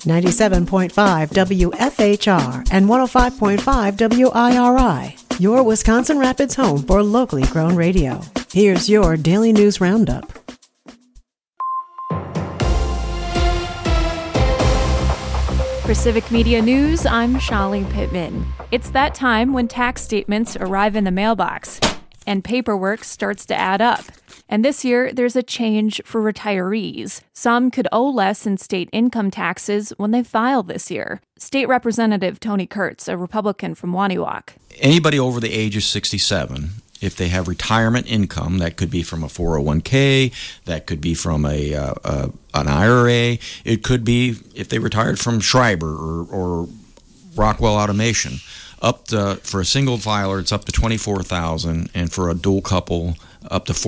97.5 WFHR and 105.5 WIRI, your Wisconsin Rapids home for locally grown radio. Here's your Daily News Roundup. For Civic Media News, I'm Shali Pittman. It's that time when tax statements arrive in the mailbox and paperwork starts to add up. And this year, there's a change for retirees. Some could owe less in state income taxes when they file this year. State Representative Tony Kurtz, a Republican from Waniwak. Anybody over the age of 67, if they have retirement income, that could be from a 401k, that could be from an IRA, it could be if they retired from Schreiber or Rockwell Automation. For a single filer, it's up to $24,000, and for a dual couple, up to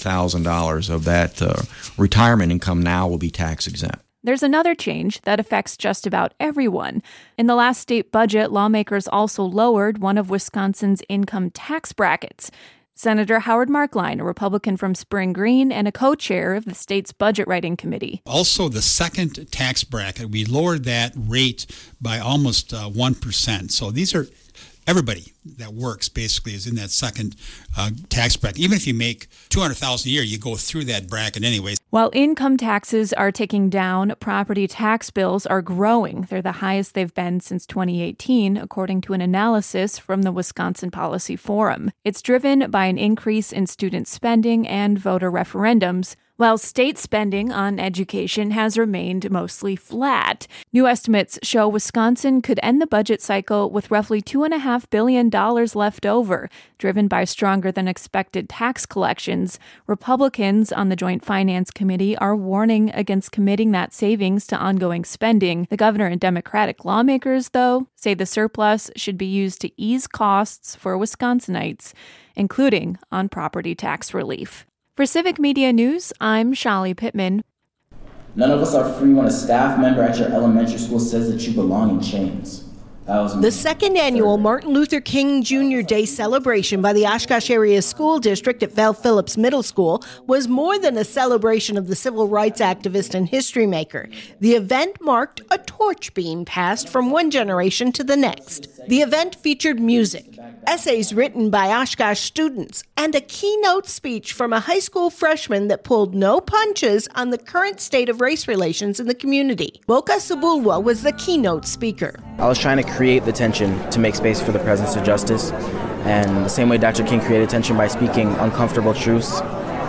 $48,000 of that retirement income now will be tax exempt. There's another change that affects just about everyone. In the last state budget, lawmakers also lowered one of Wisconsin's income tax brackets. Senator Howard Marklein, a Republican from Spring Green and a co-chair of the state's budget writing committee. Also, the second tax bracket, we lowered that rate by almost 1%. So these are everybody that works basically is in that second tax bracket. Even if you make $200,000 a year, you go through that bracket anyways. While income taxes are ticking down, property tax bills are growing. They're the highest they've been since 2018, according to an analysis from the Wisconsin Policy Forum. It's driven by an increase in student spending and voter referendums, while state spending on education has remained mostly flat. New estimates show Wisconsin could end the budget cycle with roughly $2.5 billion left over, driven by stronger than expected tax collections. Republicans on the Joint Finance Committee are warning against committing that savings to ongoing spending. The governor and Democratic lawmakers, though, say the surplus should be used to ease costs for Wisconsinites, including on property tax relief. For Civic Media News, I'm Shali Pittman. None of us are free when a staff member at your elementary school says that you belong in chains. The second annual Martin Luther King Jr. Day celebration by the Oshkosh Area School District at Val Phillips Middle School was more than a celebration of the civil rights activist and history maker. The event marked a torch being passed from one generation to the next. The event featured music, essays written by Oshkosh students, and a keynote speech from a high school freshman that pulled no punches on the current state of race relations in the community. Boka Sabulwa was the keynote speaker. I was trying to create the tension to make space for the presence of justice. And the same way Dr. King created tension by speaking uncomfortable truths,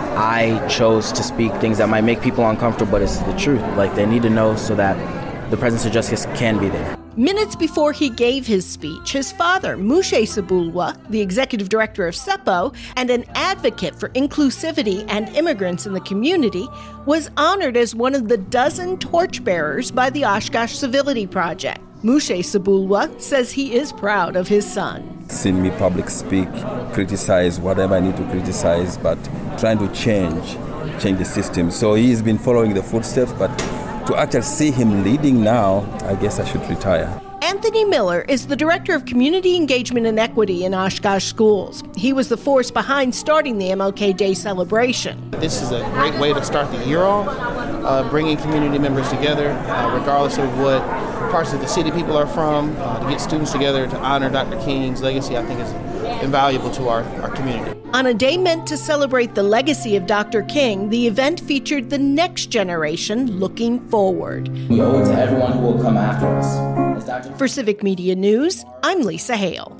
I chose to speak things that might make people uncomfortable, but it's the truth. Like, they need to know so that the presence of justice can be there. Minutes before he gave his speech, his father, Mushe Sabulwa, the executive director of SEPO and an advocate for inclusivity and immigrants in the community, was honored as one of the dozen torchbearers by the Oshkosh Civility Project. Mushe Sabulwa says he is proud of his son. Seeing me public speak, criticize whatever I need to criticize, but trying to change the system. So he's been following the footsteps, but to actually see him leading now, I guess I should retire. Anthony Miller is the Director of Community Engagement and Equity in Oshkosh Schools. He was the force behind starting the MLK Day celebration. This is a great way to start the year off, bringing community members together, regardless of what parts of the city people are from, to get students together to honor Dr. King's legacy, I think is invaluable to our community. On a day meant to celebrate the legacy of Dr. King, the event featured the next generation looking forward. We owe it to everyone who will come after us. For Civic Media News, I'm Lisa Hale.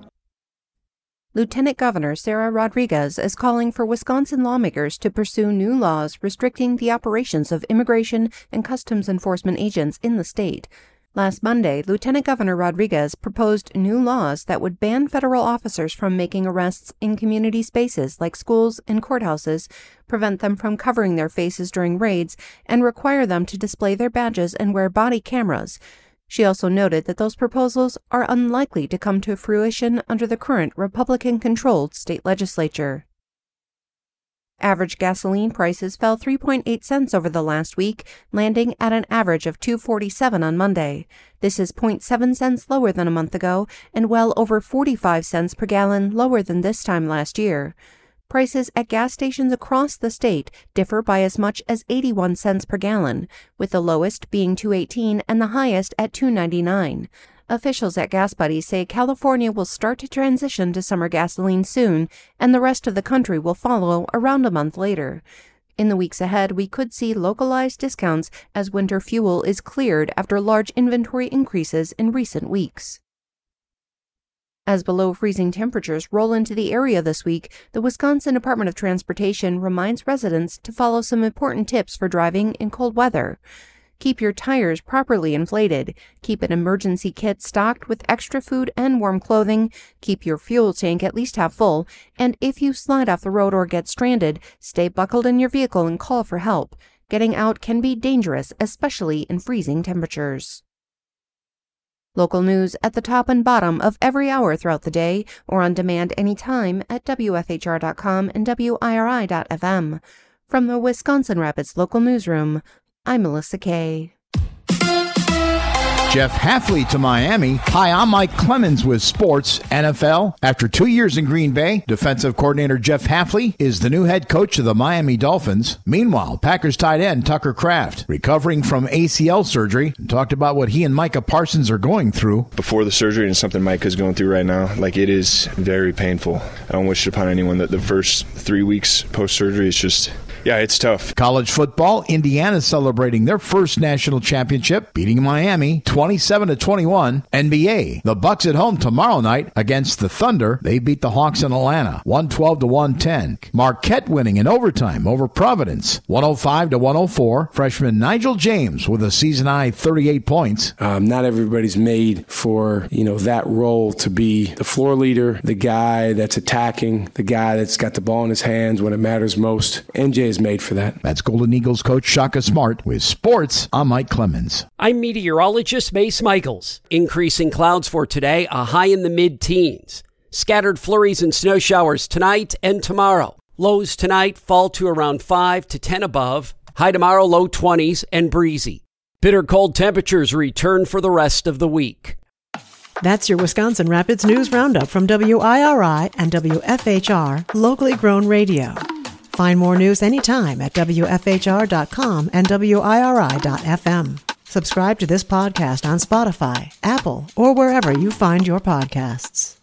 Lieutenant Governor Sarah Rodriguez is calling for Wisconsin lawmakers to pursue new laws restricting the operations of immigration and customs enforcement agents in the state. Last Monday, Lieutenant Governor Rodriguez proposed new laws that would ban federal officers from making arrests in community spaces like schools and courthouses, prevent them from covering their faces during raids, and require them to display their badges and wear body cameras. She also noted that those proposals are unlikely to come to fruition under the current Republican-controlled state legislature. Average gasoline prices fell 3.8 cents over the last week, landing at an average of $2.47 on Monday. This is 0.7 cents lower than a month ago and well over 45 cents per gallon lower than this time last year. Prices at gas stations across the state differ by as much as 81 cents per gallon, with the lowest being $2.18 and the highest at $2.99. Officials at Gas Buddy say California will start to transition to summer gasoline soon, and the rest of the country will follow around a month later. In the weeks ahead, we could see localized discounts as winter fuel is cleared after large inventory increases in recent weeks. As below freezing temperatures roll into the area this week, the Wisconsin Department of Transportation reminds residents to follow some important tips for driving in cold weather. Keep your tires properly inflated. Keep an emergency kit stocked with extra food and warm clothing. Keep your fuel tank at least half full. And if you slide off the road or get stranded, stay buckled in your vehicle and call for help. Getting out can be dangerous, especially in freezing temperatures. Local news at the top and bottom of every hour throughout the day or on demand anytime at WFHR.com and WIRI.FM. From the Wisconsin Rapids Local Newsroom, I'm Melissa Kay. Jeff Hafley to Miami. Hi, I'm Mike Clemens with Sports NFL. After 2 years in Green Bay, defensive coordinator Jeff Hafley is the new head coach of the Miami Dolphins. Meanwhile, Packers tight end Tucker Kraft, recovering from ACL surgery, talked about what he and Micah Parsons are going through. Before the surgery and something Micah's going through right now, it is very painful. I don't wish it upon anyone that the first 3 weeks post-surgery is just... Yeah, it's tough. College football, Indiana celebrating their first national championship, beating Miami 27-21. NBA, the Bucks at home tomorrow night against the Thunder. They beat the Hawks in Atlanta 112-110. Marquette winning in overtime over Providence 105-104. Freshman Nigel James with a season-high 38 points. Not everybody's made for, that role to be the floor leader, the guy that's attacking, the guy that's got the ball in his hands when it matters most. NJ is made for that. That's Golden Eagles coach Shaka Smart with sports. I'm Mike Clemens. I'm meteorologist Mace Michaels. Increasing clouds for today, a high in the mid-teens. Scattered flurries and snow showers tonight and tomorrow. Lows tonight fall to around 5 to 10 above. High tomorrow, low 20s and breezy. Bitter cold temperatures return for the rest of the week. That's your Wisconsin Rapids News Roundup from WIRI and WFHR, locally grown radio. Find more news anytime at WFHR.com and WIRI.FM. Subscribe to this podcast on Spotify, Apple, or wherever you find your podcasts.